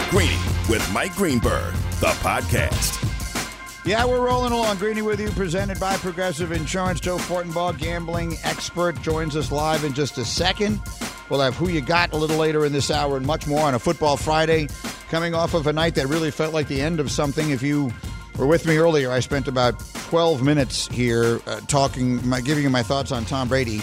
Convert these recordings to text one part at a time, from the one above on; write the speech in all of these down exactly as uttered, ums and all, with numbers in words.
Greeny with Mike Greenberg, the podcast. Yeah, we're rolling along. Greeny with you, presented by Progressive Insurance. Joe Fortenbaugh, gambling expert, joins us live in just a second. We'll have Who You Got a little later in this hour and much more on a Football Friday, coming off of a night that really felt like the end of something. If you were with me earlier, I spent about twelve minutes here uh, talking, my, giving you my thoughts on Tom Brady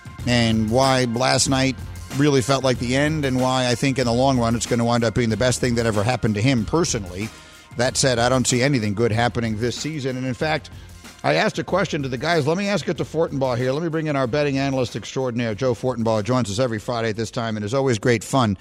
and why last night really felt like the end and why I think in the long run it's going to wind up being the best thing that ever happened to him personally. That said, I don't see anything good happening this season. And in fact, I asked a question to the guys. Let me ask it to Fortenbaugh here. Let me bring in our betting analyst extraordinaire, Joe Fortenbaugh, joins us every Friday at this time and is always great fun.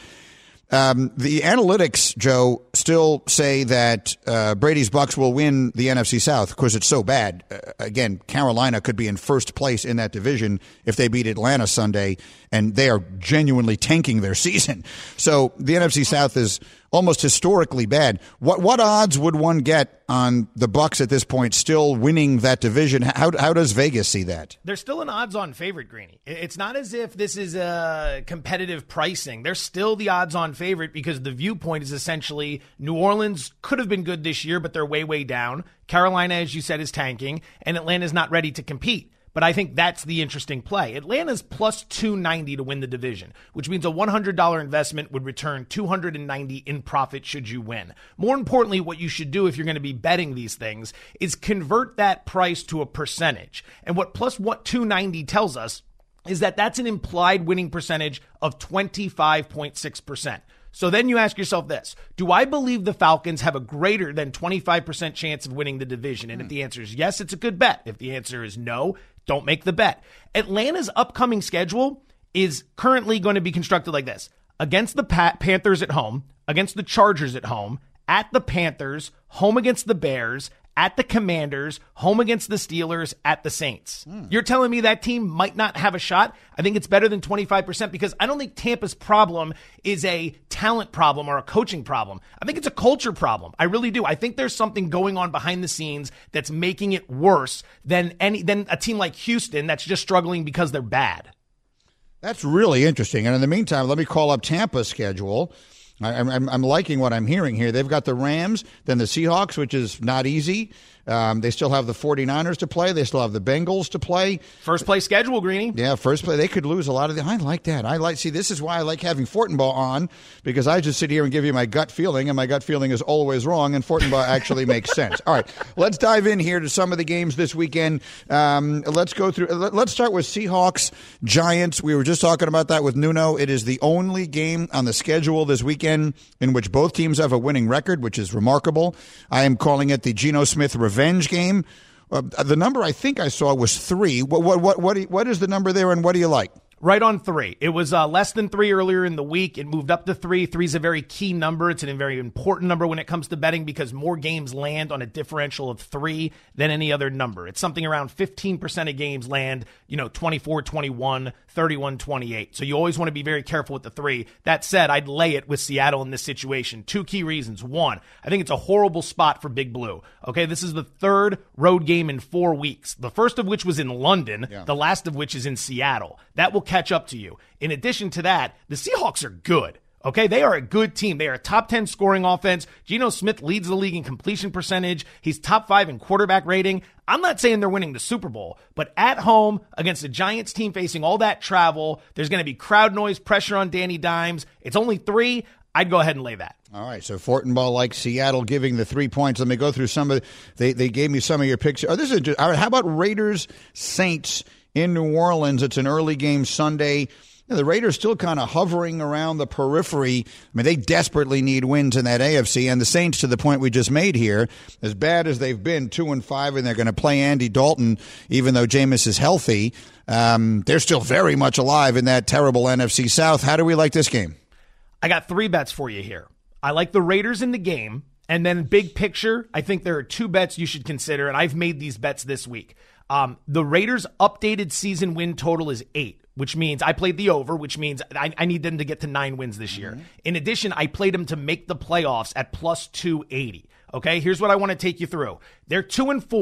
Um, the analytics, Joe, still say that uh, Brady's Bucks will win the N F C South because it's so bad. Uh, again, Carolina could be in first place in that division if they beat Atlanta Sunday, and they are genuinely tanking their season. So the N F C South is almost historically bad. What what odds would one get on the Bucks at this point still winning that division? How how does Vegas see that? They're still an odds-on favorite, Greeny. It's not as if this is a competitive pricing. They're still the odds-on favorite because the viewpoint is essentially New Orleans could have been good this year, but they're way, way down. Carolina, as you said, is tanking, and Atlanta's not ready to compete. But I think that's the interesting play. Atlanta's plus two ninety to win the division, which means a one hundred dollars investment would return two hundred ninety dollars in profit should you win. More importantly, what you should do if you're going to be betting these things is convert that price to a percentage. And what plus what two ninety tells us is that that's an implied winning percentage of twenty-five point six percent. So then you ask yourself this: do I believe the Falcons have a greater than twenty-five percent chance of winning the division? And if the answer is yes, it's a good bet. If the answer is no, don't make the bet. Atlanta's upcoming schedule is currently going to be constructed like this: against the pa- Panthers at home, against the Chargers at home, at the Panthers, home against the Bears, at the Commanders, home against the Steelers, at the Saints. Mm. You're telling me that team might not have a shot? I think it's better than twenty-five percent because I don't think Tampa's problem is a talent problem or a coaching problem. I think it's a culture problem. I really do. I think there's something going on behind the scenes that's making it worse than any than a team like Houston that's just struggling because they're bad. That's really interesting. And in the meantime, let me call up Tampa's schedule. I'm, I'm, I'm liking what I'm hearing here. They've got the Rams, then the Seahawks, which is not easy. Um, they still have the forty-niners to play. They still have the Bengals to play. First place schedule, Greeny. Yeah, first play. They could lose a lot of the. I like that. I like. See, this is why I like having Fortenbaugh on, because I just sit here and give you my gut feeling, and my gut feeling is always wrong, and Fortenbaugh actually makes sense. All right, let's dive in here to some of the games this weekend. Um, let's go through. Let's start with Seahawks Giants. We were just talking about that with Nuno. It is the only game on the schedule this weekend in which both teams have a winning record, which is remarkable. I am calling it the Geno Smith revenge game. Uh, the number I think I saw was three. What what what what, what is the number there, and what do you like? Right on three. It was uh, less than three earlier in the week. It moved up to three. Three is a very key number. It's a very important number when it comes to betting because more games land on a differential of three than any other number. It's something around fifteen percent of games land, you know, twenty-four twenty-one, thirty-one twenty-eight. So you always want to be very careful with the three. That said, I'd lay it with Seattle in this situation. Two key reasons. One, I think it's a horrible spot for Big Blue. Okay, this is the third road game in four weeks. The first of which was in London. Yeah. The last of which is in Seattle. That will catch up to you. In addition to that, the Seahawks are good. Okay, they are a good team. They are a top ten scoring offense. Geno Smith leads the league in completion percentage. He's top five in quarterback rating. I'm not saying they're winning the Super Bowl, but at home against a Giants team facing all that travel, there's going to be crowd noise, pressure on Danny Dimes. It's only three. I'd go ahead and lay that. All right, so Fortenbaugh likes Seattle giving the three points. Let me go through some of they they gave me some of your picks. Oh, this is just, all right, how about Raiders Saints in New Orleans? It's an early game Sunday. The Raiders still kind of hovering around the periphery. I mean, they desperately need wins in that A F C. And the Saints, to the point we just made here, as bad as they've been, two and five, and they're going to play Andy Dalton, even though Jameis is healthy, um, they're still very much alive in that terrible N F C South. How do we like this game? I got three bets for you here. I like the Raiders in the game. And then big picture, I think there are two bets you should consider, and I've made these bets this week. Um, the Raiders' updated season win total is eight. Which means I played the over, which means I, I need them to get to nine wins this year. Mm-hmm. In addition, I played them to make the playoffs at plus two eighty. Okay, here's what I want to take you through. They're two and four.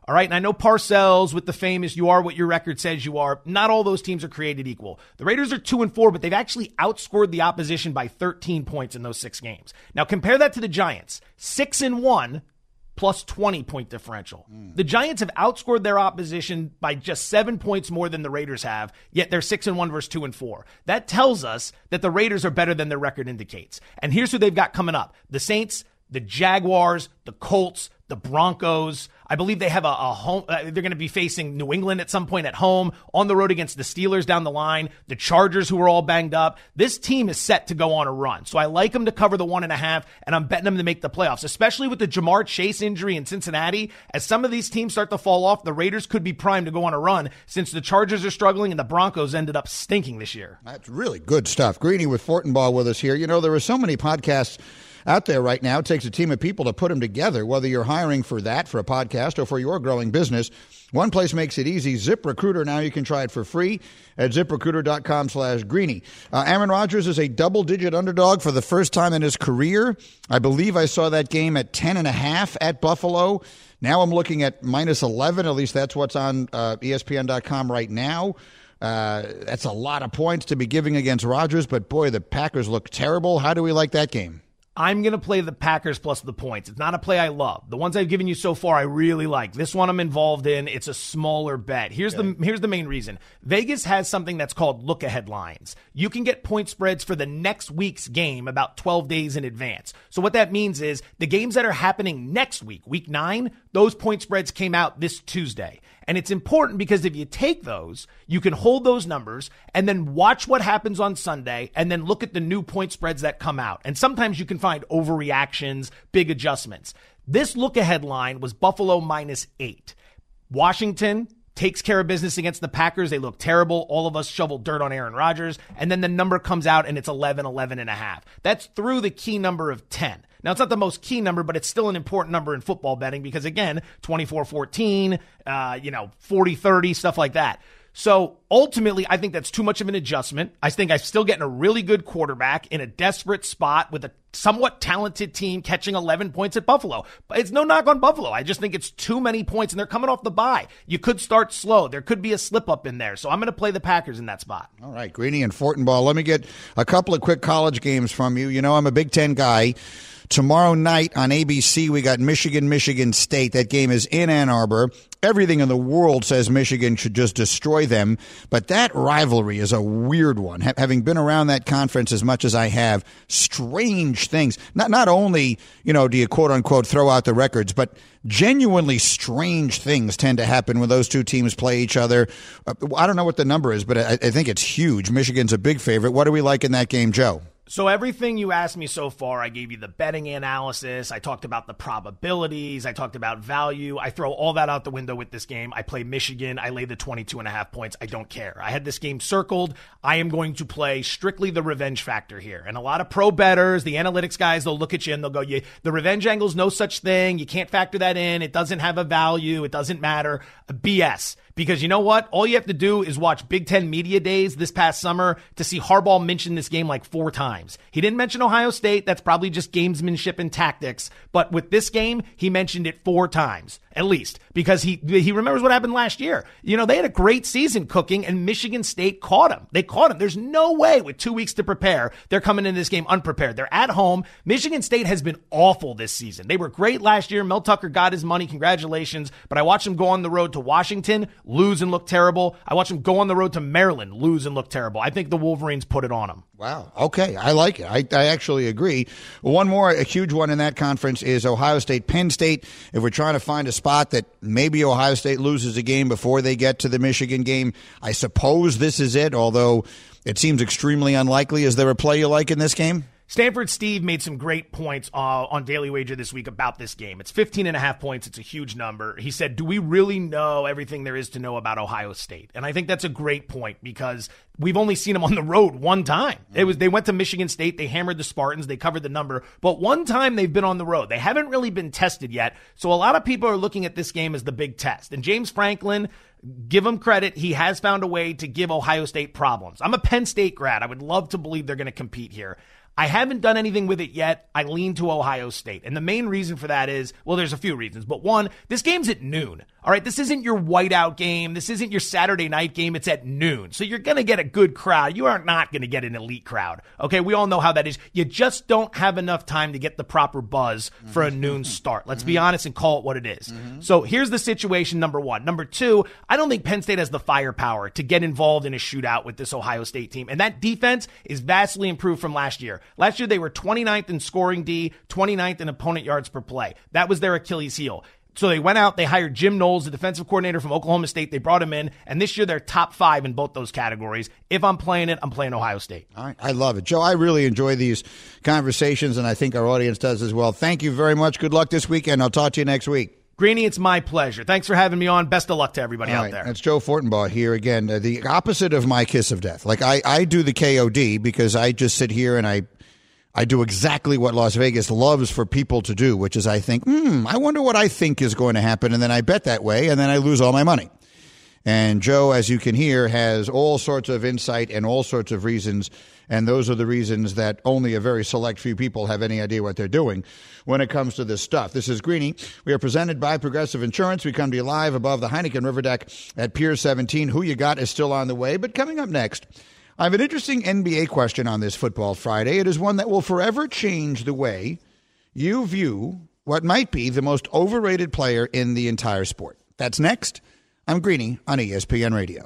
All right. And I know Parcells with the famous, you are what your record says you are. Not all those teams are created equal. The Raiders are two and four, but they've actually outscored the opposition by thirteen points in those six games. Now compare that to the Giants, six and one plus twenty point differential. Mm. The Giants have outscored their opposition by just seven points more than the Raiders have, yet they're six and one versus two and four. That tells us that the Raiders are better than their record indicates. And here's who they've got coming up. The Saints, the Jaguars, the Colts, the Broncos. I believe they have a, a home. Uh, they're going to be facing New England at some point at home, on the road against the Steelers down the line, the Chargers who are all banged up. This team is set to go on a run. So I like them to cover the one and a half, and I'm betting them to make the playoffs, especially with the Jamar Chase injury in Cincinnati. As some of these teams start to fall off, the Raiders could be primed to go on a run since the Chargers are struggling and the Broncos ended up stinking this year. That's really good stuff. Greeny with Fortenbaugh with us here. You know, there are so many podcasts out there right now. It takes a team of people to put them together, whether you're hiring for that, for a podcast, or for your growing business. One place makes it easy. ZipRecruiter. Now you can try it for free at ZipRecruiter.com slash Greeny. Uh, Aaron Rodgers is a double-digit underdog for the first time in his career. I believe I saw that game at ten and a half at Buffalo. Now I'm looking at minus eleven. At least that's what's on uh, E S P N dot com right now. Uh, that's a lot of points to be giving against Rodgers, but boy, the Packers look terrible. How do we like that game? I'm going to play the Packers plus the points. It's not a play I love. The ones I've given you so far, I really like. This one I'm involved in. It's a smaller bet. Here's okay. the here's the main reason. Vegas has something that's called look-ahead lines. You can get point spreads for the next week's game about twelve days in advance. So what that means is the games that are happening next week, week nine, those point spreads came out this Tuesday. And it's important because if you take those, you can hold those numbers and then watch what happens on Sunday and then look at the new point spreads that come out. And sometimes you can find overreactions, big adjustments. This look-ahead line was Buffalo minus eight. Washington takes care of business against the Packers. They look terrible. All of us shoveled dirt on Aaron Rodgers. And then the number comes out and it's eleven, eleven and a half. That's through the key number of ten. Now, it's not the most key number, but it's still an important number in football betting because, again, twenty-four fourteen, uh, you know, forty thirty, stuff like that. So ultimately, I think that's too much of an adjustment. I think I'm still getting a really good quarterback in a desperate spot with a somewhat talented team catching eleven points at Buffalo. But it's no knock on Buffalo. I just think it's too many points, and they're coming off the bye. You could start slow. There could be a slip-up in there. So I'm going to play the Packers in that spot. All right, Greeny and Fortenbaugh. Let me get a couple of quick college games from you. You know, I'm a Big Ten guy. Tomorrow night on A B C, we got Michigan, Michigan State. That game is in Ann Arbor. Everything in the world says Michigan should just destroy them. But that rivalry is a weird one. Ha- having been around that conference as much as I have, strange things. Not not only, you know, do you quote unquote throw out the records, but genuinely strange things tend to happen when those two teams play each other. Uh, I don't know what the number is, but I, I think it's huge. Michigan's a big favorite. What do we like in that game, Joe? So everything you asked me so far, I gave you the betting analysis. I talked about the probabilities. I talked about value. I throw all that out the window with this game. I play Michigan. I lay the twenty-two and a half points. I don't care. I had this game circled. I am going to play strictly the revenge factor here. And a lot of pro bettors, the analytics guys, they'll look at you and they'll go, "You, the revenge angle's no such thing. You can't factor that in. It doesn't have a value. It doesn't matter." B S. Because you know what? All you have to do is watch Big Ten Media Days this past summer to see Harbaugh mention this game like four times. He didn't mention Ohio State. That's probably just gamesmanship and tactics. But with this game, he mentioned it four times, at least, because he he remembers what happened last year. You know, they had a great season cooking, and Michigan State caught him. They caught him. There's no way with two weeks to prepare, they're coming into this game unprepared. They're at home. Michigan State has been awful this season. They were great last year. Mel Tucker got his money. Congratulations. But I watched him go on the road to Washington, lose and look terrible. I watched him go on the road to Maryland, lose and look terrible. I think the Wolverines put it on him. Wow. Okay. I like it. I, I actually agree. One more, a huge one in that conference is Ohio State, Penn State. If we're trying to find a spot that maybe Ohio State loses a game before they get to the Michigan game, I suppose this is it, although it seems extremely unlikely. Is there a play you like in this game? Stanford Steve made some great points uh, on Daily Wager this week about this game. It's fifteen and a half points. It's a huge number. He said, do we really know everything there is to know about Ohio State? And I think that's a great point because we've only seen them on the road one time. It was they went to Michigan State. They hammered the Spartans. They covered the number. But one time they've been on the road. They haven't really been tested yet. So a lot of people are looking at this game as the big test. And James Franklin, give him credit, he has found a way to give Ohio State problems. I'm a Penn State grad. I would love to believe they're going to compete here. I haven't done anything with it yet. I lean to Ohio State. And the main reason for that is, well, there's a few reasons. But one, this game's at noon. All right, this isn't your whiteout game. This isn't your Saturday night game. It's at noon. So you're going to get a good crowd. You are not going to get an elite crowd. Okay, we all know how that is. You just don't have enough time to get the proper buzz for a noon start. Let's be honest and call it what it is. Mm-hmm. So here's the situation, number one. Number two, I don't think Penn State has the firepower to get involved in a shootout with this Ohio State team. And that defense is vastly improved from last year. Last year, they were twenty-ninth in scoring D, twenty-ninth in opponent yards per play. That was their Achilles heel. So they went out, they hired Jim Knowles, the defensive coordinator from Oklahoma State. They brought him in, and this year they're top five in both those categories. If I'm playing it, I'm playing Ohio State. All right, I love it. Joe, I really enjoy these conversations, and I think our audience does as well. Thank you very much. Good luck this weekend. I'll talk to you next week. Greeny, it's my pleasure. Thanks for having me on. Best of luck to everybody All out right, there. That's Joe Fortenbaugh here again, uh, the opposite of my kiss of death. Like, I, I do the K O D because I just sit here and I I do exactly what Las Vegas loves for people to do, which is I think, hmm, I wonder what I think is going to happen, and then I bet that way, and then I lose all my money. And Joe, as you can hear, has all sorts of insight and all sorts of reasons, and those are the reasons that only a very select few people have any idea what they're doing when it comes to this stuff. This is Greeny. We are presented by Progressive Insurance. We come to you live above the Heineken River Deck at Pier seventeen. Who You Got is still on the way, but coming up next, I have an interesting N B A question on this Football Friday. It is one that will forever change the way you view what might be the most overrated player in the entire sport. That's next. I'm Greeny on E S P N Radio.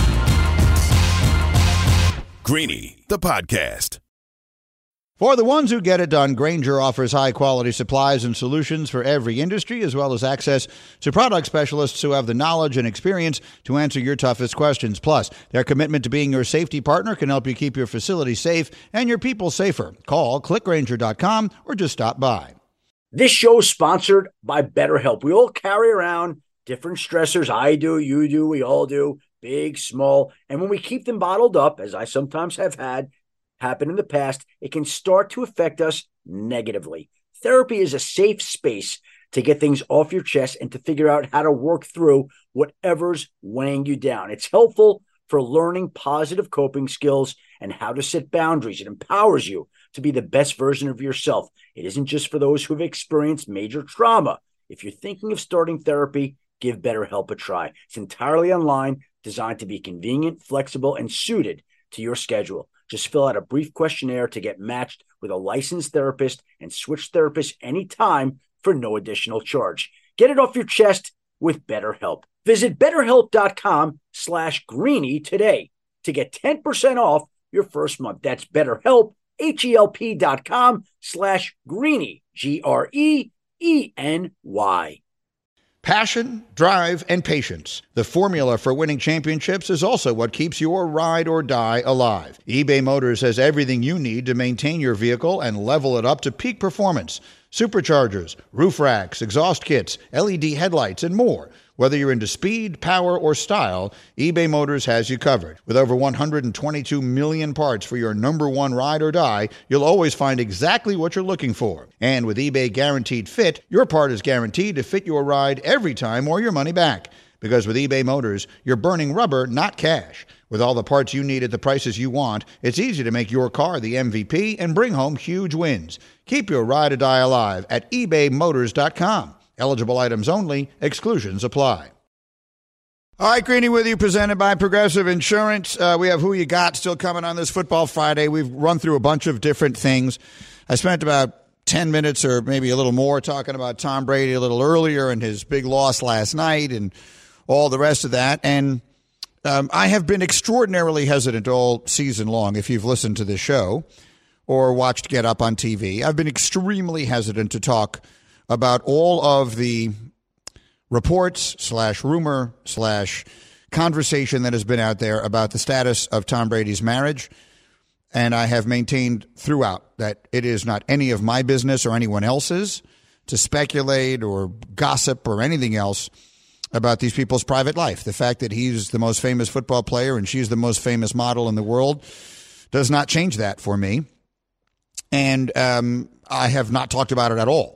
Greeny, the podcast. For the ones who get it done, Grainger offers high-quality supplies and solutions for every industry, as well as access to product specialists who have the knowledge and experience to answer your toughest questions. Plus, their commitment to being your safety partner can help you keep your facility safe and your people safer. Call click grainger dot com or just stop by. This show is sponsored by BetterHelp. We all carry around different stressors. I do, you do, we all do, big, small. And when we keep them bottled up, as I sometimes have had happen in the past, it can start to affect us negatively. Therapy is a safe space to get things off your chest and to figure out how to work through whatever's weighing you down. It's helpful for learning positive coping skills and how to set boundaries. It empowers you to be the best version of yourself. It isn't just for those who have experienced major trauma. If you're thinking of starting therapy, give BetterHelp a try. It's entirely online, designed to be convenient, flexible, and suited to your schedule. Just fill out a brief questionnaire to get matched with a licensed therapist and switch therapists anytime for no additional charge. Get it off your chest with BetterHelp. Visit BetterHelp.com slash Greeny today to get ten percent off your first month. That's BetterHelp, H-E-L-P dot com slash Greeny, G R E E N Y. Passion, drive, and patience. The formula for winning championships is also what keeps your ride or die alive. eBay Motors has everything you need to maintain your vehicle and level it up to peak performance. Superchargers, roof racks, exhaust kits, L E D headlights, and more. Whether you're into speed, power, or style, eBay Motors has you covered. With over one hundred twenty-two million parts for your number one ride or die, you'll always find exactly what you're looking for. And with eBay Guaranteed Fit, your part is guaranteed to fit your ride every time or your money back. Because with eBay Motors, you're burning rubber, not cash. With all the parts you need at the prices you want, it's easy to make your car the M V P and bring home huge wins. Keep your ride or die alive at ebay motors dot com. Eligible items only. Exclusions apply. All right, Greeny with you, presented by Progressive Insurance. Uh, we have Who You Got still coming on this Football Friday. We've run through a bunch of different things. I spent about ten minutes or maybe a little more talking about Tom Brady a little earlier and his big loss last night and all the rest of that. And um, I have been extraordinarily hesitant all season long, if you've listened to this show or watched Get Up on T V. I've been extremely hesitant to talk about all of the reports slash rumor slash conversation that has been out there about the status of Tom Brady's marriage. And I have maintained throughout that it is not any of my business or anyone else's to speculate or gossip or anything else about these people's private life. The fact that he's the most famous football player and she's the most famous model in the world does not change that for me. And um, I have not talked about it at all.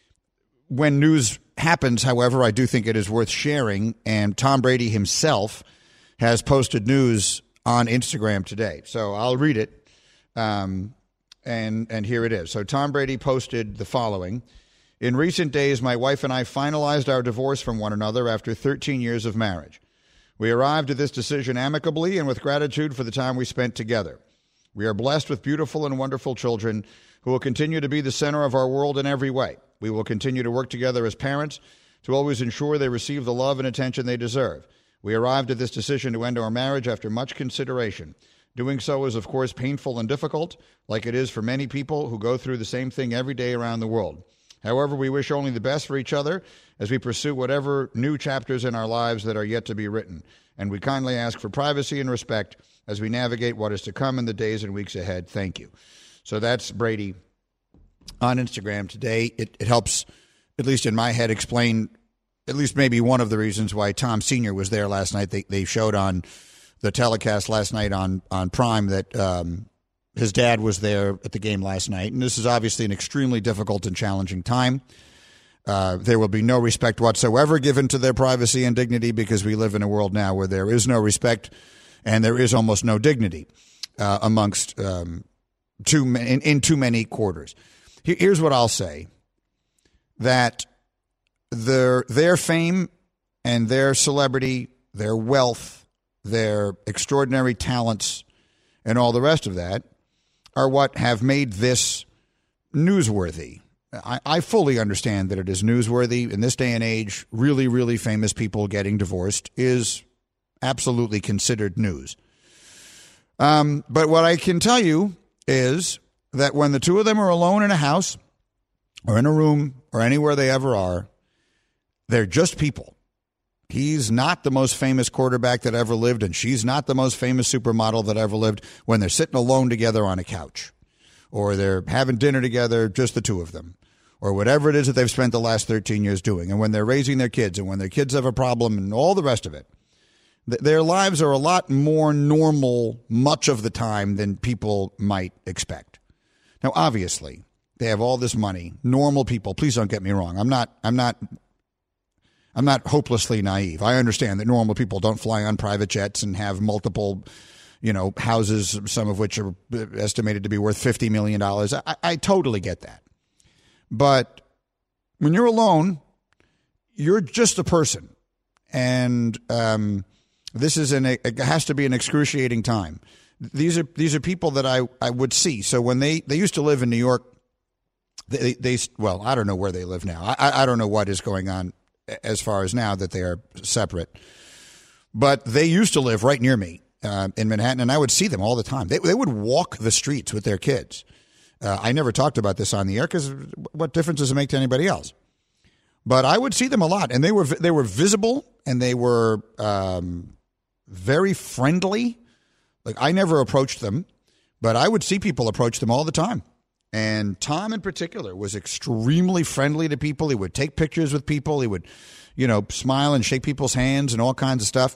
When news happens, however, I do think it is worth sharing, and Tom Brady himself has posted news on Instagram today. So I'll read it, um, and, and here it is. So Tom Brady posted the following. In recent days, my wife and I finalized our divorce from one another after thirteen years of marriage. We arrived at this decision amicably and with gratitude for the time we spent together. We are blessed with beautiful and wonderful children who will continue to be the center of our world in every way. We will continue to work together as parents to always ensure they receive the love and attention they deserve. We arrived at this decision to end our marriage after much consideration. Doing so is, of course, painful and difficult, like it is for many people who go through the same thing every day around the world. However, we wish only the best for each other as we pursue whatever new chapters in our lives that are yet to be written. And we kindly ask for privacy and respect as we navigate what is to come in the days and weeks ahead. Thank you. So that's Brady on Instagram today. It, it helps, at least in my head, explain at least maybe one of the reasons why Tom Senior was there last night. They, they showed on the telecast last night on, on Prime that um, his dad was there at the game last night. And this is obviously an extremely difficult and challenging time. Uh, there will be no respect whatsoever given to their privacy and dignity because we live in a world now where there is no respect and there is almost no dignity uh, amongst um, too ma- in, in too many quarters. Here, here's what I'll say, that their their fame and their celebrity, their wealth, their extraordinary talents, and all the rest of that are what have made this newsworthy. I, I fully understand that it is newsworthy. In this day and age, really, really famous people getting divorced is absolutely considered news. Um, but what I can tell you is that when the two of them are alone in a house or in a room or anywhere they ever are, they're just people. He's not the most famous quarterback that ever lived, and she's not the most famous supermodel that ever lived when they're sitting alone together on a couch, or they're having dinner together, just the two of them, or whatever it is that they've spent the last thirteen years doing, and when they're raising their kids, and when their kids have a problem, and all the rest of it. Th- their lives are a lot more normal much of the time than people might expect. Now, obviously, they have all this money. Normal people, please don't get me wrong. I'm not, I'm not... I'm not hopelessly naive. I understand that normal people don't fly on private jets and have multiple, you know, houses, some of which are estimated to be worth fifty million dollars. I, I totally get that. But when you're alone, you're just a person. And um, this is an, it has to be an excruciating time. These are these are people that I, I would see. So when they, they used to live in New York, they, they well, I don't know where they live now. I, I don't know what is going on as far as now that they are separate. But they used to live right near me uh, in Manhattan, and I would see them all the time. They, they would walk the streets with their kids. Uh, I never talked about this on the air because what difference does it make to anybody else? But I would see them a lot, and they were they were visible, and they were um, very friendly. Like, I never approached them, but I would see people approach them all the time. And Tom in particular was extremely friendly to people. He would take pictures with people. He would, you know, smile and shake people's hands and all kinds of stuff.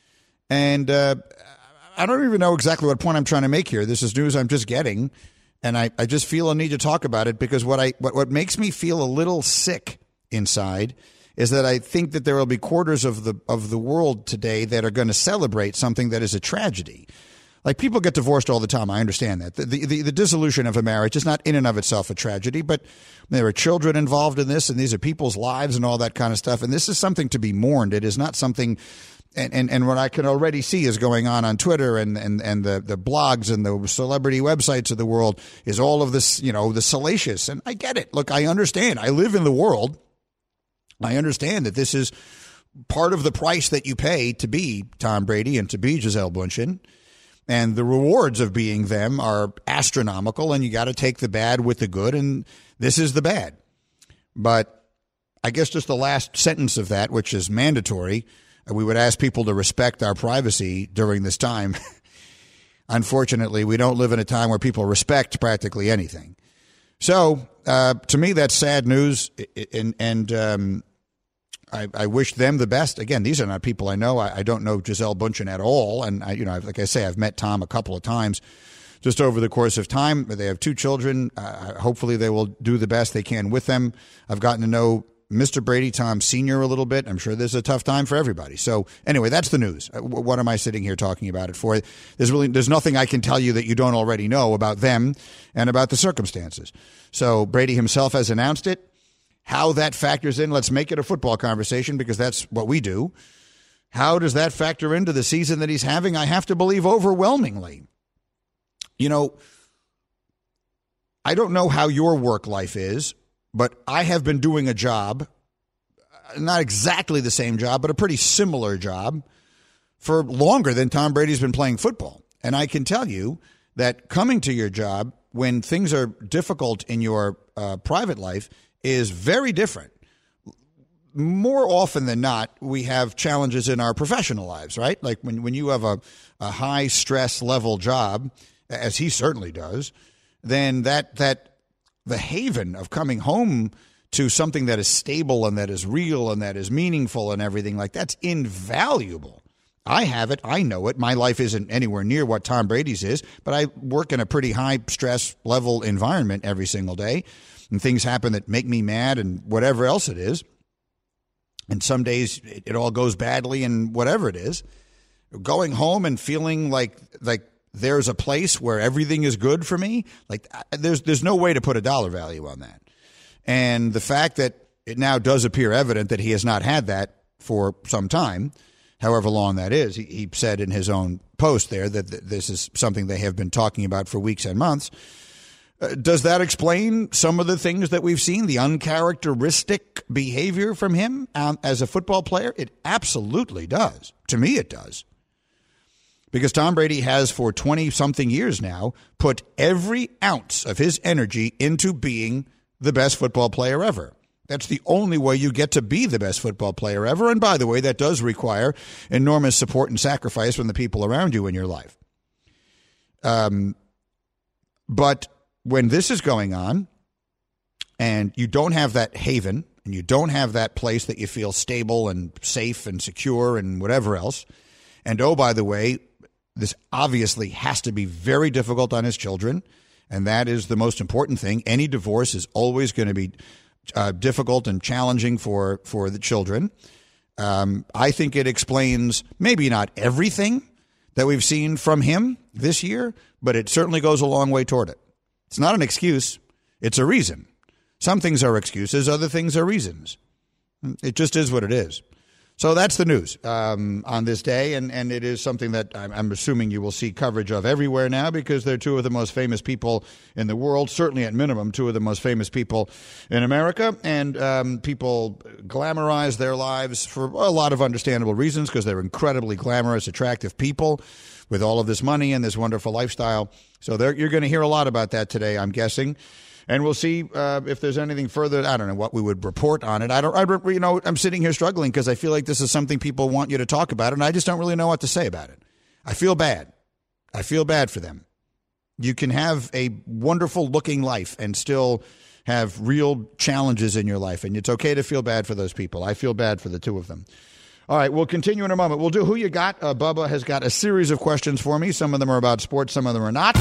And uh, I don't even know exactly what point I'm trying to make here. This is news I'm just getting. And I, I just feel a need to talk about it because what I what, what makes me feel a little sick inside is that I think that there will be quarters of the of the world today that are going to celebrate something that is a tragedy. Like, people get divorced all the time. I understand that. The, the, the dissolution of a marriage is not in and of itself a tragedy, but there are children involved in this, and these are people's lives and all that kind of stuff. And this is something to be mourned. It is not something, and, and, and what I can already see is going on on Twitter and, and, and the, the blogs and the celebrity websites of the world is all of this, you know, the salacious. And I get it. Look, I understand. I live in the world. I understand that this is part of the price that you pay to be Tom Brady and to be Gisele Bündchen. And the rewards of being them are astronomical, and you got to take the bad with the good, and this is the bad. But I guess just the last sentence of that, which is mandatory, we would ask people to respect our privacy during this time. Unfortunately, we don't live in a time where people respect practically anything. So, uh, to me, that's sad news, and, and um, I, I wish them the best. Again, these are not people I know. I, I don't know Gisele Bündchen at all. And, I, you know, like I say, I've met Tom a couple of times just over the course of time. They have two children. Uh, hopefully they will do the best they can with them. I've gotten to know Mister Brady, Tom Senior a little bit. I'm sure this is a tough time for everybody. So anyway, that's the news. What am I sitting here talking about it for? There's really there's nothing I can tell you that you don't already know about them and about the circumstances. So Brady himself has announced it. How that factors in, let's make it a football conversation because that's what we do. How does that factor into the season that he's having? I have to believe overwhelmingly. You know, I don't know how your work life is, but I have been doing a job, not exactly the same job, but a pretty similar job for longer than Tom Brady's been playing football. And I can tell you that coming to your job when things are difficult in your uh, private life is very different. More often than not, we have challenges in our professional lives, right? Like when, when you have a, a high stress level job, as he certainly does, then that that the haven of coming home to something that is stable and that is real and that is meaningful and everything like that's invaluable. I have it. I know it. My life isn't anywhere near what Tom Brady's is, but I work in a pretty high stress level environment every single day. And things happen that make me mad and whatever else it is. And some days it, it all goes badly and whatever it is. Going home and feeling like like there's a place where everything is good for me, like there's there's no way to put a dollar value on that. And the fact that it now does appear evident that he has not had that for some time, however long that is, he, he said in his own post there that th- this is something they have been talking about for weeks and months. Uh, does that explain some of the things that we've seen, the uncharacteristic behavior from him um, as a football player? It absolutely does. To me, it does. Because Tom Brady has for twenty-something years now put every ounce of his energy into being the best football player ever. That's the only way you get to be the best football player ever. And by the way, that does require enormous support and sacrifice from the people around you in your life. Um, but when this is going on and you don't have that haven and you don't have that place that you feel stable and safe and secure and whatever else, and oh, by the way, this obviously has to be very difficult on his children, and that is the most important thing. Any divorce is always going to be uh, difficult and challenging for, for the children. Um, I think it explains maybe not everything that we've seen from him this year, but it certainly goes a long way toward it. It's not an excuse. It's a reason. Some things are excuses. Other things are reasons. It just is what it is. So that's the news um, on this day, and, and it is something that I'm, I'm assuming you will see coverage of everywhere now because they're two of the most famous people in the world, certainly at minimum two of the most famous people in America, and um, people glamorize their lives for a lot of understandable reasons because they're incredibly glamorous, attractive people with all of this money and this wonderful lifestyle. So you're going to hear a lot about that today, I'm guessing. And we'll see uh, if there's anything further. I don't know what we would report on it. I don't, I, you know, I'm sitting here struggling because I feel like this is something people want you to talk about, and I just don't really know what to say about it. I feel bad. I feel bad for them. You can have a wonderful looking life and still have real challenges in your life, and it's okay to feel bad for those people. I feel bad for the two of them. All right, we'll continue in a moment. We'll do Who You Got. Uh, Bubba has got a series of questions for me. Some of them are about sports, some of them are not.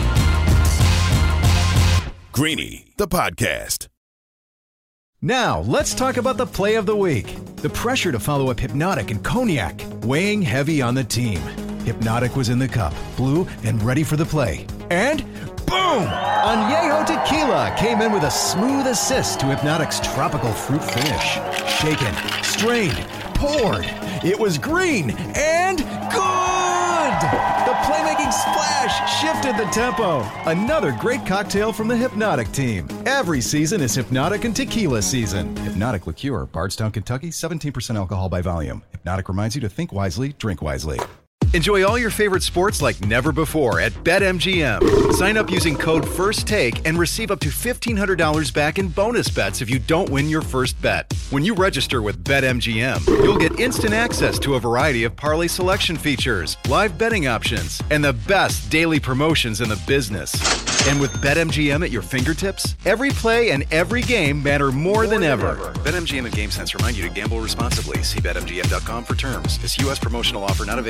Greeny, the podcast. Now, let's talk about the play of the week. The pressure to follow up Hypnotic and Cognac, weighing heavy on the team. Hypnotic was in the cup, blue, and ready for the play. And boom! Añejo Tequila came in with a smooth assist to Hypnotic's tropical fruit finish. Shaken, strained, poured. It was green and good! The playmaking splash shifted the tempo. Another great cocktail from the Hypnotic team. Every season is Hypnotic and Tequila season. Hypnotic Liqueur, Bardstown, Kentucky, seventeen percent alcohol by volume. Hypnotic reminds you to think wisely, drink wisely. Enjoy all your favorite sports like never before at BetMGM. Sign up using code FIRSTTAKE and receive up to fifteen hundred dollars back in bonus bets if you don't win your first bet. When you register with BetMGM, you'll get instant access to a variety of parlay selection features, live betting options, and the best daily promotions in the business. And with BetMGM at your fingertips, every play and every game matter more, more than, than ever. ever. BetMGM and GameSense remind you to gamble responsibly. See Bet M G M dot com for terms. This U S promotional offer not available in D C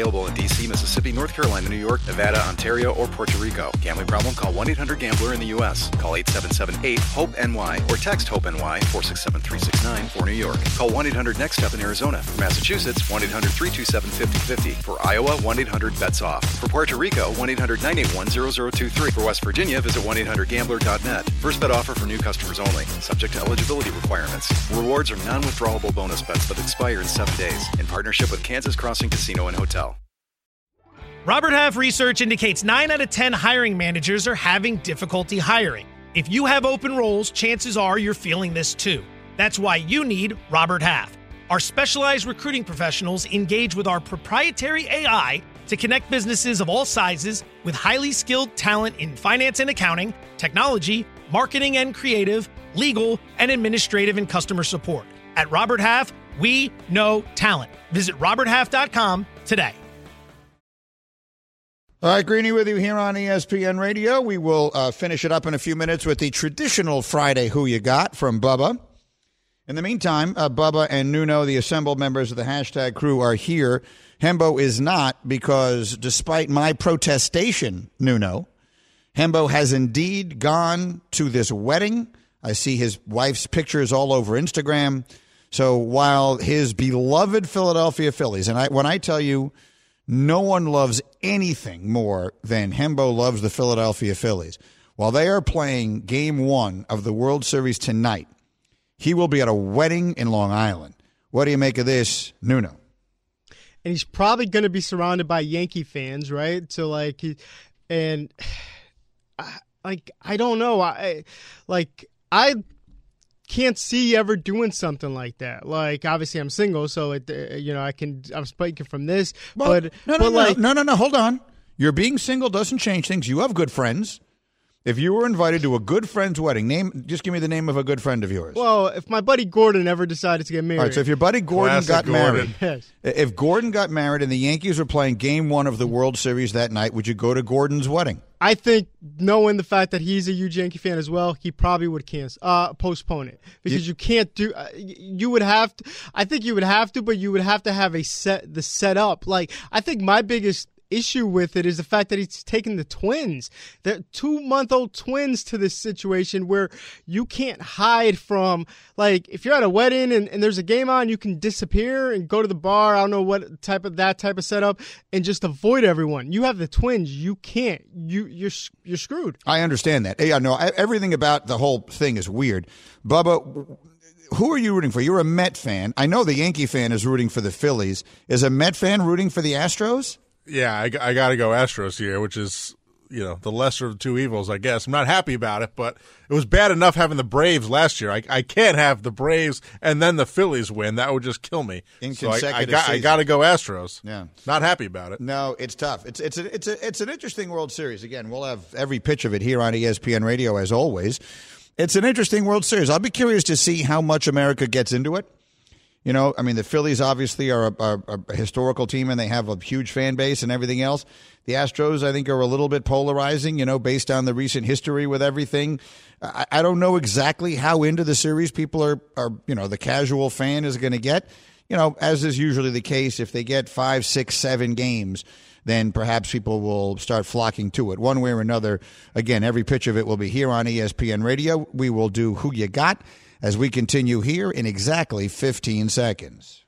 See Mississippi, North Carolina, New York, Nevada, Ontario, or Puerto Rico. Gambling problem? Call one eight hundred gambler in the U S Call eight seven seven eight hope N Y or text HOPE-NY four six seven three six nine for New York. Call one eight hundred next step in Arizona. For Massachusetts, one eight hundred three two seven five zero five zero. For Iowa, one eight hundred bets off. For Puerto Rico, one eight hundred nine eight one zero zero two three. For West Virginia, visit one eight hundred gambler dot net. First bet offer for new customers only. Subject to eligibility requirements. Rewards are non-withdrawable bonus bets that expire in seven days. In partnership with Kansas Crossing Casino and Hotel. Robert Half research indicates nine out of ten hiring managers are having difficulty hiring. If you have open roles, chances are you're feeling this too. That's why you need Robert Half. Our specialized recruiting professionals engage with our proprietary A I to connect businesses of all sizes with highly skilled talent in finance and accounting, technology, marketing and creative, legal, and administrative and customer support. At Robert Half, we know talent. Visit robert half dot com today. All right, Greeny with you here on E S P N Radio. We will uh, finish it up in a few minutes with the traditional Friday Who You Got from Bubba. In the meantime, uh, Bubba and Nuno, the assembled members of the hashtag crew, are here. Hembo is not, because despite my protestation, Nuno, Hembo has indeed gone to this wedding. I see his wife's pictures all over Instagram. So while his beloved Philadelphia Phillies, and I, when I tell you no one loves anything more than Hembo loves the Philadelphia Phillies, while they are playing game one of the World Series tonight, he will be at a wedding in Long Island. What do you make of this, Nuno? And he's probably going to be surrounded by Yankee fans, right? So, like, he, and, I, like, I don't know. I Like, I can't see ever doing something like that. Like, obviously, I'm single, so, it, uh, you know, I can, I'm speaking from this. Well, but, no, no, but no, like, no, no, no, hold on. Your being single doesn't change things. You have good friends. If you were invited to a good friend's wedding, name just give me the name of a good friend of yours. Well, if my buddy Gordon ever decided to get married. All right, so if your buddy Gordon Classic got Gordon. married, Yes. if Gordon got married and the Yankees were playing game one of the World Series that night, would you go to Gordon's wedding? I think, knowing the fact that he's a huge Yankee fan as well, he probably would cancel, uh, postpone it, because you, you can't do. Uh, you would have to. I think you would have to, but you would have to have a set the setup. Like, I think my biggest issue with it is the fact that he's taking the twins, the two-month-old twins, to this situation where you can't hide from, like, if you're at a wedding and, and there's a game on, you can disappear and go to the bar. I don't know what type of that type of setup, and just avoid everyone. You have the twins, you can't. You you're you're screwed. I understand that. Yeah, no, everything about the whole thing is weird. Bubba, who are you rooting for? You're a Met fan. I know the Yankee fan is rooting for the Phillies. Is a Met fan rooting for the Astros? Yeah, I, I got to go Astros here, which is, you know, the lesser of the two evils, I guess. I'm not happy about it, but it was bad enough having the Braves last year. I, I can't have the Braves and then the Phillies win. That would just kill me. In so I, I, consecutive got, I got to go Astros. Yeah. Not happy about it. No, it's tough. It's it's a, it's a, it's an interesting World Series. Again, we'll have every pitch of it here on E S P N Radio, as always. It's an interesting World Series. I'll be curious to see how much America gets into it. You know, I mean, the Phillies obviously are a, are a historical team, and they have a huge fan base and everything else. The Astros, I think, are a little bit polarizing, you know, based on the recent history with everything. I, I don't know exactly how into the series people are, are you know, the casual fan is going to get. You know, as is usually the case, if they get five, six, seven games, then perhaps people will start flocking to it one way or another. Again, every pitch of it will be here on E S P N Radio. We will do Who You Got as we continue here in exactly fifteen seconds.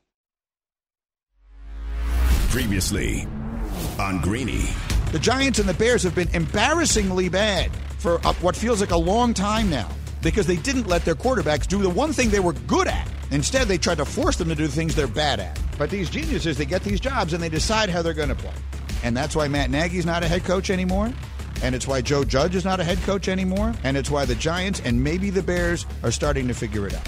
Previously on Greeny. The Giants and the Bears have been embarrassingly bad for uh, what feels like a long time now, because they didn't let their quarterbacks do the one thing they were good at. Instead, they tried to force them to do things they're bad at. But these geniuses, they get these jobs and they decide how they're going to play. And that's why Matt Nagy's not a head coach anymore. And it's why Joe Judge is not a head coach anymore. And it's why the Giants and maybe the Bears are starting to figure it out.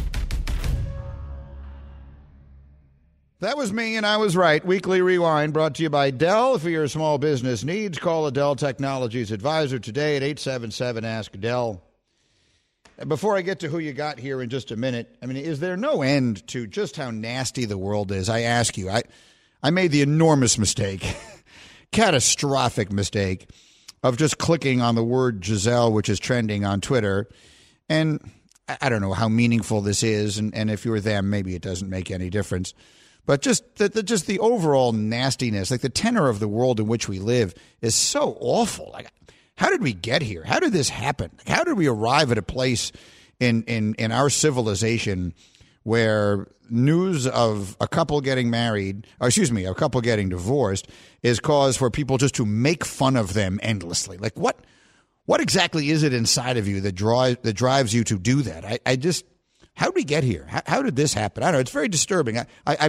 That was me, and I was right. Weekly Rewind brought to you by Dell. For your small business needs, call a Dell Technologies advisor today at eight seven seven, ask Dell. Before I get to who you got here in just a minute, I mean, is there no end to just how nasty the world is? I ask you. I, I made the enormous mistake, catastrophic mistake, of just clicking on the word Gisele, which is trending on Twitter. And I don't know how meaningful this is, and, and if you're them, maybe it doesn't make any difference. but just the, the just the overall nastiness, like the tenor of the world in which we live, is so awful. Like, how did we get here? How did this happen? Like, how did we arrive at a place in in in our civilization where news of a couple getting married, or excuse me, a couple getting divorced is cause for people just to make fun of them endlessly? Like, what what exactly is it inside of you that drives that drives you to do that? I, I just, how did we get here? How, how did this happen? I don't know. It's very disturbing. I I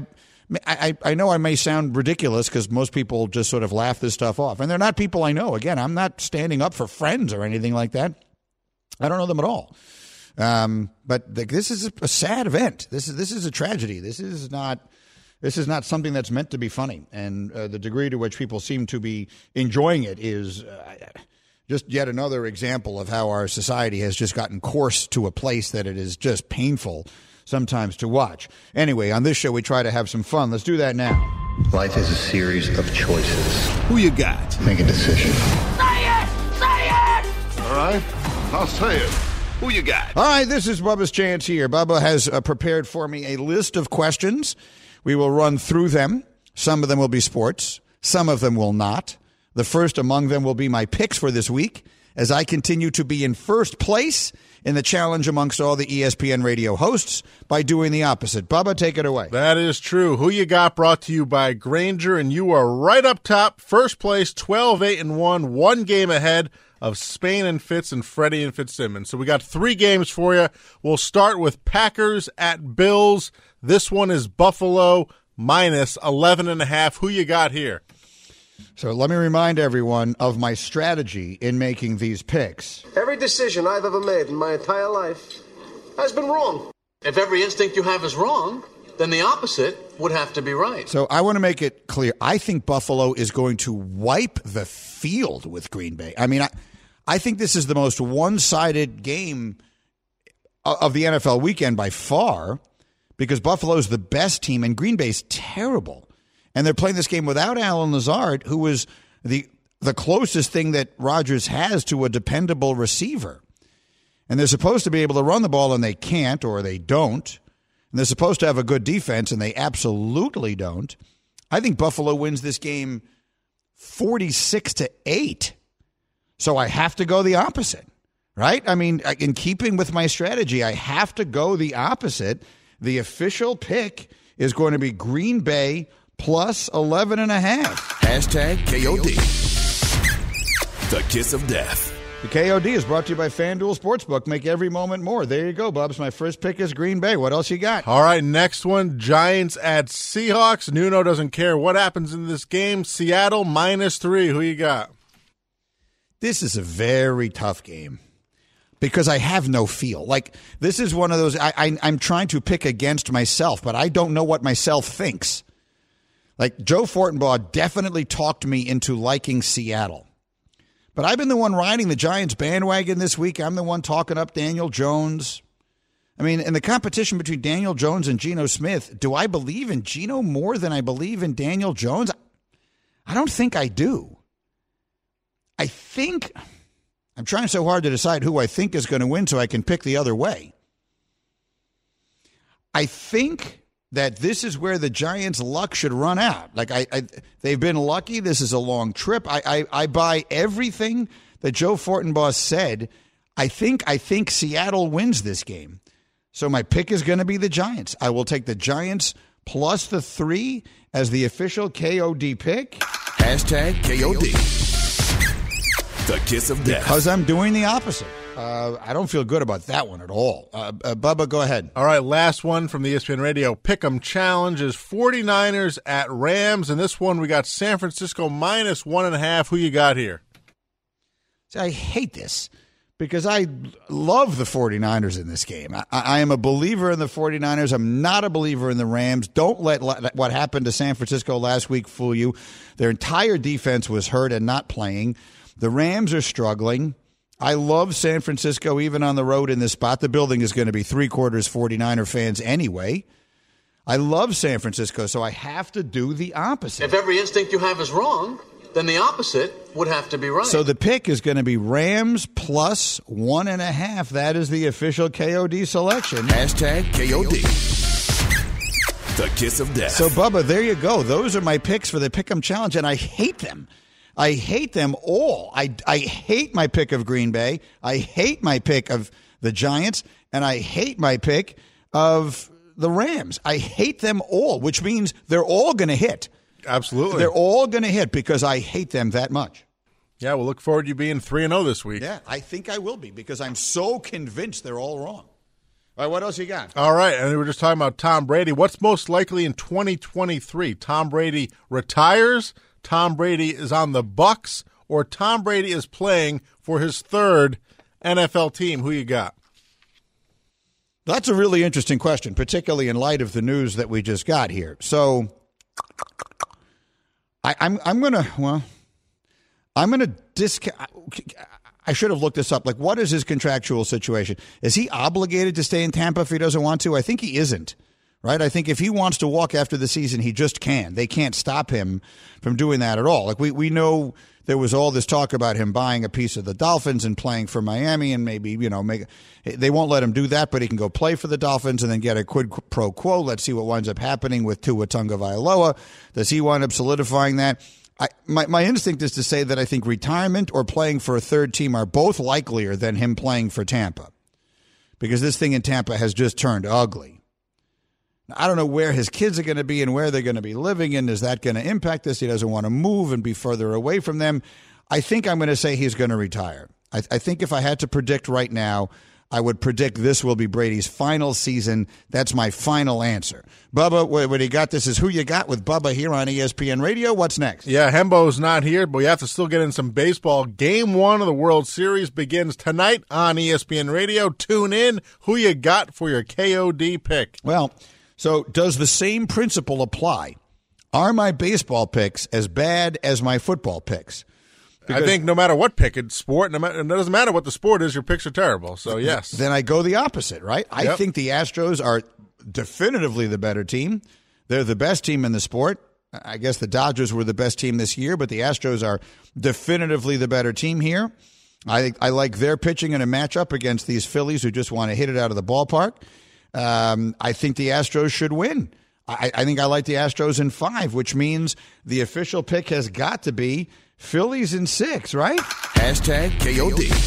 I, I know I may sound ridiculous because most people just sort of laugh this stuff off, and they're not people I know. Again, I'm not standing up for friends or anything like that. I don't know them at all. Um, but the, this is a sad event. This is this is a tragedy. This is not this is not something that's meant to be funny. And uh, the degree to which people seem to be enjoying it is uh, just yet another example of how our society has just gotten coarse to a place that it is just painful sometimes to watch. Anyway, on this show, we try to have some fun. Let's do that now. Life is a series of choices. Who you got? Make a decision. Say it! Say it! All right, I'll say it. Who you got? All right, this is Bubba's chance here. Bubba has uh, prepared for me a list of questions. We will run through them. Some of them will be sports. Some of them will not. The first among them will be my picks for this week, as I continue to be in first place in the challenge amongst all the E S P N radio hosts by doing the opposite. Bubba, take it away. That is true. Who You Got brought to you by Grainger, and you are right up top, first place, twelve eight and one, one game ahead of Spain and Fitz and Freddie and Fitzsimmons. So we got three games for you. We'll start with Packers at Bills. This one is Buffalo minus eleven and a half. Who you got here? So let me remind everyone of my strategy in making these picks. Every decision I've ever made in my entire life has been wrong. If every instinct you have is wrong, then the opposite would have to be right. So I want to make it clear. I think Buffalo is going to wipe the field with Green Bay. I mean, I, I think this is the most one-sided game of the N F L weekend by far, because Buffalo's the best team and Green Bay's terrible. And they're playing this game without Allen Lazard, who was the the closest thing that Rodgers has to a dependable receiver. And they're supposed to be able to run the ball, and they can't, or they don't. And they're supposed to have a good defense, and they absolutely don't. I think Buffalo wins this game forty-six to eight. So I have to go the opposite, right? I mean, in keeping with my strategy, I have to go the opposite. The official pick is going to be Green Bay plus eleven and a half. Hashtag K O D. The kiss of death. The K O D is brought to you by FanDuel Sportsbook. Make every moment more. There you go, Bubs. My first pick is Green Bay. What else you got? All right, next one, Giants at Seahawks. Nuno doesn't care what happens in this game. Seattle minus three. Who you got? This is a very tough game because I have no feel. Like, this is one of those, I, I, I'm trying to pick against myself, but I don't know what myself thinks. Like, Joe Fortenbaugh definitely talked me into liking Seattle. But I've been the one riding the Giants bandwagon this week. I'm the one talking up Daniel Jones. I mean, in the competition between Daniel Jones and Geno Smith, do I believe in Geno more than I believe in Daniel Jones? I don't think I do. I think, I'm trying so hard to decide who I think is going to win so I can pick the other way. I think that this is where the Giants' luck should run out. Like, I, I they've been lucky. This is a long trip. I, I, I buy everything that Joe Fortenbaugh said. I think I think Seattle wins this game. So my pick is going to be the Giants. I will take the Giants plus the three as the official K O D pick. Hashtag K O D. The kiss of death. Because I'm doing the opposite. Uh, I don't feel good about that one at all. Uh, uh, Bubba, go ahead. All right, last one from the E S P N Radio Pick'em Challenge is 49ers at Rams. And this one, we got San Francisco minus one and a half. Who you got here? See, I hate this because I love the 49ers in this game. I, I am a believer in the 49ers. I'm not a believer in the Rams. Don't let what happened to San Francisco last week fool you. Their entire defense was hurt and not playing. The Rams are struggling. I love San Francisco even on the road in this spot. The building is going to be three-quarters 49er fans anyway. I love San Francisco, so I have to do the opposite. If every instinct you have is wrong, then the opposite would have to be right. So the pick is going to be Rams plus one and a half. That is the official K O D selection. Hashtag K O D. The Kiss of Death. So, Bubba, there you go. Those are my picks for the Pick'em Challenge, and I hate them. I hate them all. I, I hate my pick of Green Bay. I hate my pick of the Giants, and I hate my pick of the Rams. I hate them all, which means they're all going to hit. Absolutely. They're all going to hit because I hate them that much. Yeah, we'll look forward to you being three and oh this week. Yeah, I think I will be because I'm so convinced they're all wrong. All right, what else you got? All right, and we were just talking about Tom Brady. What's most likely in twenty twenty-three? Tom Brady retires, Tom Brady is on the Bucs, or Tom Brady is playing for his third N F L team? Who you got? That's a really interesting question, particularly in light of the news that we just got here. So I, I'm I'm gonna well, I'm gonna discount. I should have looked this up. Like, what is his contractual situation? Is he obligated to stay in Tampa if he doesn't want to? I think he isn't, right? I think if he wants to walk after the season, he just can. They can't stop him from doing that at all. Like, we, we know there was all this talk about him buying a piece of the Dolphins and playing for Miami and maybe, you know, make they won't let him do that, but he can go play for the Dolphins and then get a quid pro quo. Let's see what winds up happening with Tua Tagovailoa. Does he wind up solidifying that? I, my, my instinct is to say that I think retirement or playing for a third team are both likelier than him playing for Tampa because this thing in Tampa has just turned ugly. Now, I don't know where his kids are going to be and where they're going to be living, and is that going to impact this? He doesn't want to move and be further away from them. I think I'm going to say he's going to retire. I, I think if I had to predict right now, I would predict this will be Brady's final season. That's my final answer. Bubba, what you got? This is Who You Got with Bubba here on E S P N Radio. What's next? Yeah, Hembo's not here, but we have to still get in some baseball. Game one of the World Series begins tonight on E S P N Radio. Tune in. Who You Got for your K O D pick? Well, so does the same principle apply? Are my baseball picks as bad as my football picks? Because I think no matter what pick, it's sport, no matter, it doesn't matter what the sport is, your picks are terrible. So, yes. Then I go the opposite, right? I yep. think the Astros are definitively the better team. They're the best team in the sport. I guess the Dodgers were the best team this year, but the Astros are definitively the better team here. I I like their pitching in a matchup against these Phillies who just want to hit it out of the ballpark. Um, I think the Astros should win. I, I think I like the Astros in five, which means the official pick has got to be Phillies in six, right? Hashtag K O D.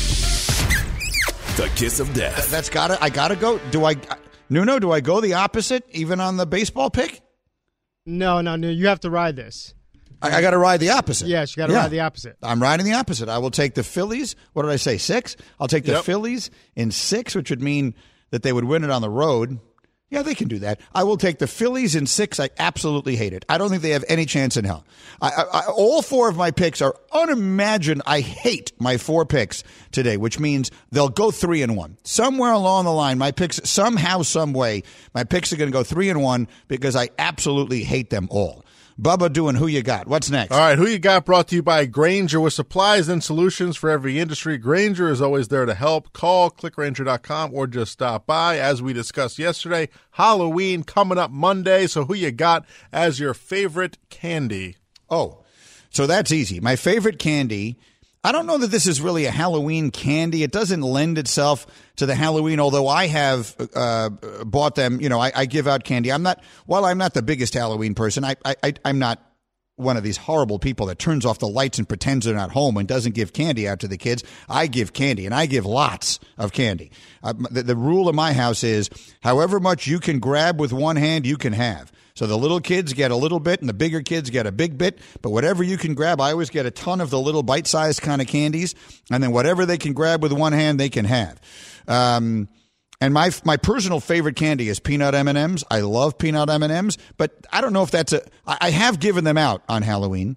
The Kiss of Death. That's got to, I got to go. Do I, Nuno, do I go the opposite even on the baseball pick? No, no, no. You have to ride this. I, I got to ride the opposite. Yes, you got to yeah. ride the opposite. I'm riding the opposite. I will take the Phillies. What did I say? Six? I'll take the yep. Phillies in six, which would mean that they would win it on the road. Yeah, they can do that. I will take the Phillies in six. I absolutely hate it. I don't think they have any chance in hell. I, I, I, all four of my picks are unimagined. I hate my four picks today, which means they'll go three and one. Somewhere along the line, my picks, somehow, some way, my picks are going to go three and one because I absolutely hate them all. Bubba doing Who You Got. What's next? All right, Who You Got brought to you by Grainger. With supplies and solutions for every industry, Grainger is always there to help. Call click grainger dot com or just stop by. As we discussed yesterday, Halloween coming up Monday. So who you got as your favorite candy? Oh, so that's easy. My favorite candy, I don't know that this is really a Halloween candy. It doesn't lend itself to the Halloween, although I have uh, bought them. You know, I, I give out candy. I'm not, while I'm not the biggest Halloween person, I, I, I'm not one of these horrible people that turns off the lights and pretends they're not home and doesn't give candy out to the kids. I give candy, and I give lots of candy. Uh, the, the rule in my house is however much you can grab with one hand, you can have. So the little kids get a little bit and the bigger kids get a big bit. But whatever you can grab, I always get a ton of the little bite-sized kind of candies. And then whatever they can grab with one hand, they can have. Um, and my my personal favorite candy is peanut M and M's. I love peanut M and M's. But I don't know if that's a – I have given them out on Halloween.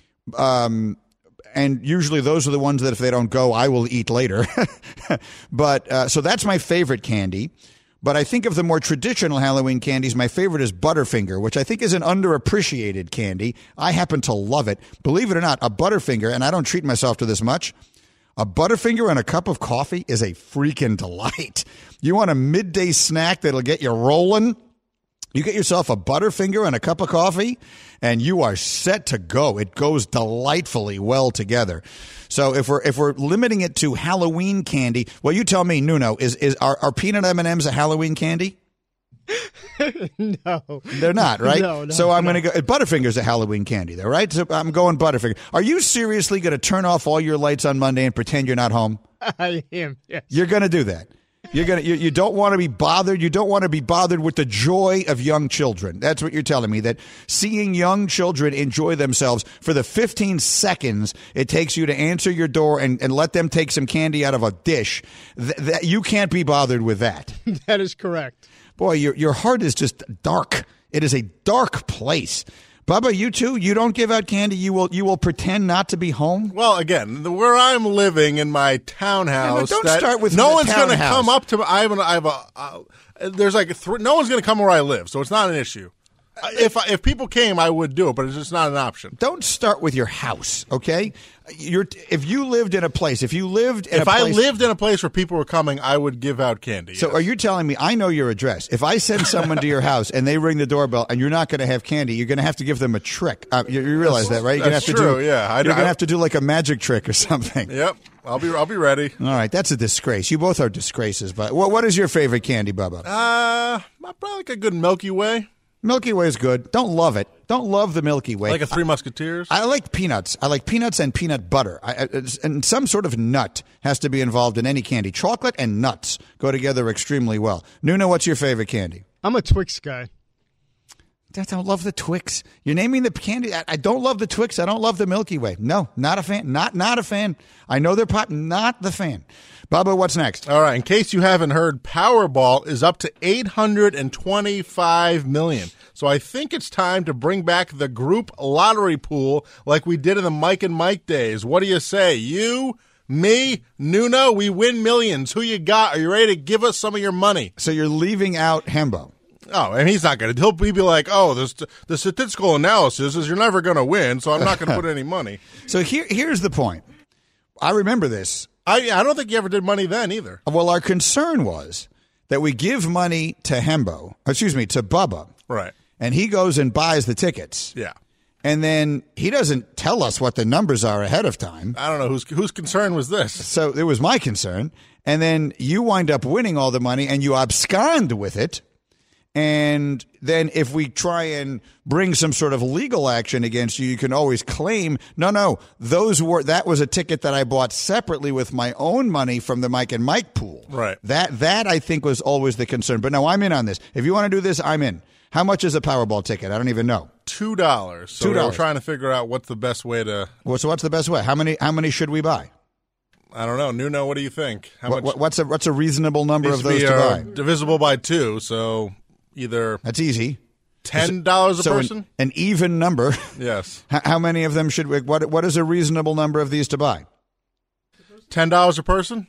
Um, and usually those are the ones that if they don't go, I will eat later. But uh, so that's my favorite candy. But I think of the more traditional Halloween candies, my favorite is Butterfinger, which I think is an underappreciated candy. I happen to love it. Believe it or not, a Butterfinger, and I don't treat myself to this much, a Butterfinger and a cup of coffee is a freaking delight. You want a midday snack that'll get you rolling? You get yourself a Butterfinger and a cup of coffee, and you are set to go. It goes delightfully well together. So if we're if we're limiting it to Halloween candy, well, you tell me, Nuno, is is are, are peanut M and M's a Halloween candy? No. They're not, right? No, no, so I'm no. going to go. Butterfinger's a Halloween candy, though, right? So I'm going Butterfinger. Are you seriously going to turn off all your lights on Monday and pretend you're not home? I am, yes. You're going to do that. You're gonna. You, you don't want to be bothered. You don't want to be bothered with the joy of young children. That's what you're telling me. That seeing young children enjoy themselves for the fifteen seconds it takes you to answer your door and, and let them take some candy out of a dish. Th- that you can't be bothered with that. That is correct. Boy, your your heart is just dark. It is a dark place. Bubba, you too? You don't give out candy? You will you will pretend not to be home? Well, again, the, where I'm living in my townhouse, Yeah, don't that start with no the one's going to townhouse. come up to me. I have, an, I have a, uh, there's like, th- no one's going to come where I live, so it's not an issue. If if people came, I would do it, but it's just not an option. Don't start with your house, okay? You're if you lived in a place, if you lived in If a I place, lived in a place where people were coming, I would give out candy. So yes. are you telling me, I know your address. If I send someone to your house and they ring the doorbell and you're not going to have candy, you're going to have to give them a trick. Uh, you, you realize That's- that, right? You're that's gonna have to true, do, yeah. I- you're going I- to have to do like a magic trick or something. Yep, I'll be I'll be ready. All right, that's a disgrace. You both are disgraces. But what what is your favorite candy, Bubba? Uh, probably like a good Milky Way. Milky Way is good. Don't love it. Don't love the Milky Way. Like a Three Musketeers? I, I like peanuts. I like peanuts and peanut butter. I, I, and some sort of nut has to be involved in any candy. Chocolate and nuts go together extremely well. Nuna, what's your favorite candy? I'm a Twix guy. I don't love the Twix. You're naming the candy. I, I don't love the Twix. I don't love the Milky Way. No, not a fan. Not not a fan. I know they're pop. Not the fan. Bubba, what's next? All right. In case you haven't heard, Powerball is up to eight hundred twenty-five million dollars. So I think it's time to bring back the group lottery pool like we did in the Mike and Mike days. What do you say? You, me, Nuno, we win millions. Who you got? Are you ready to give us some of your money? So you're leaving out Hembo. Oh, and he's not going to. He'll be like, oh, this, the statistical analysis is you're never going to win, so I'm not going to put any money. So here, here's the point. I remember this. I I don't think you ever did money then either. Well, our concern was that we give money to Hembo, excuse me, to Bubba. Right. And he goes and buys the tickets. Yeah. And then he doesn't tell us what the numbers are ahead of time. I don't know whose whose concern was this. So it was my concern. And then you wind up winning all the money and you abscond with it. And then if we try and bring some sort of legal action against you, you can always claim, no, no, those were that was a ticket that I bought separately with my own money from the Mike and Mike pool. Right. That that I think was always the concern. But no, I'm in on this. If you want to do this, I'm in. How much is a Powerball ticket? I don't even know. Two dollars. So Two dollars. we're trying to figure out what's the best way to. Well, so what's the best way? How many? How many should we buy? I don't know. Nuno, what do you think? How What, much? what's a what's a reasonable number needs of those be, to uh, buy? Divisible by two. So either That's easy. ten dollars a so person. An, an even number. Yes. How, how many of them should we? What what is a reasonable number of these to buy? Ten dollars a person.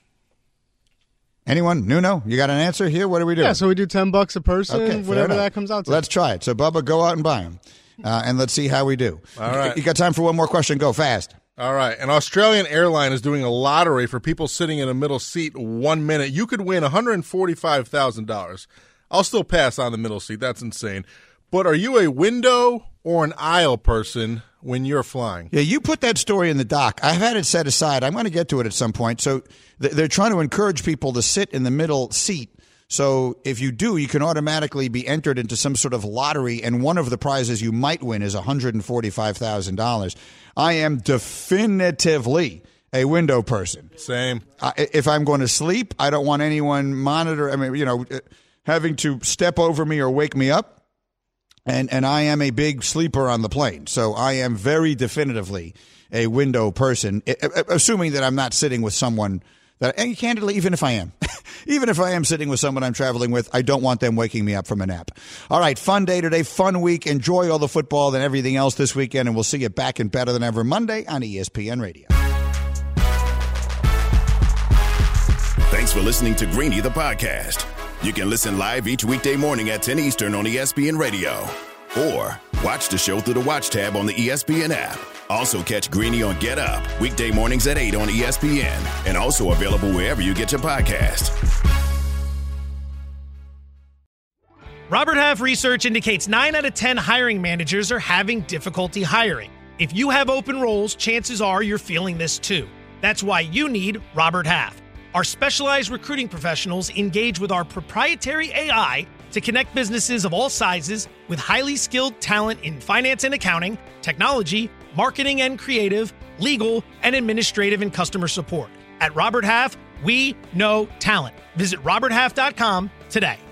Anyone? Nuno, you got an answer here? What do we do? Yeah, so we do ten bucks a person, Okay, fair whatever enough. that comes out to. Let's try it. So, Bubba, go out and buy them, uh, and let's see how we do. All right. You got time for one more question? Go fast. All right. An Australian airline is doing a lottery for people sitting in a middle seat one minute. You could win one hundred forty-five thousand dollars. I'll still pass on the middle seat. That's insane. But are you a window or an aisle person when you're flying? Yeah, you put that story in the doc. I've had it set aside. I'm going to get to it at some point. So th- they're trying to encourage people to sit in the middle seat. So if you do, you can automatically be entered into some sort of lottery, and one of the prizes you might win is one hundred forty-five thousand dollars. I am definitively a window person. Same. Uh, if I'm going to sleep, I don't want anyone monitor. I mean, you know, having to step over me or wake me up. And and I am a big sleeper on the plane, so I am very definitively a window person, assuming that I'm not sitting with someone that, and candidly, even if I am, even if I am sitting with someone I'm traveling with, I don't want them waking me up from a nap. All right, fun day today, fun week. Enjoy all the football and everything else this weekend, and we'll see you back and better than ever Monday on E S P N Radio. Thanks for listening to Greeny the podcast. You can listen live each weekday morning at ten Eastern on E S P N Radio. Or watch the show through the Watch tab on the E S P N app. Also catch Greeny on Get Up, weekday mornings at eight on E S P N. And also available wherever you get your podcast. Robert Half research indicates nine out of ten hiring managers are having difficulty hiring. If you have open roles, chances are you're feeling this too. That's why you need Robert Half. Our specialized recruiting professionals engage with our proprietary A I to connect businesses of all sizes with highly skilled talent in finance and accounting, technology, marketing and creative, legal, and administrative and customer support. At Robert Half, we know talent. Visit robert half dot com today.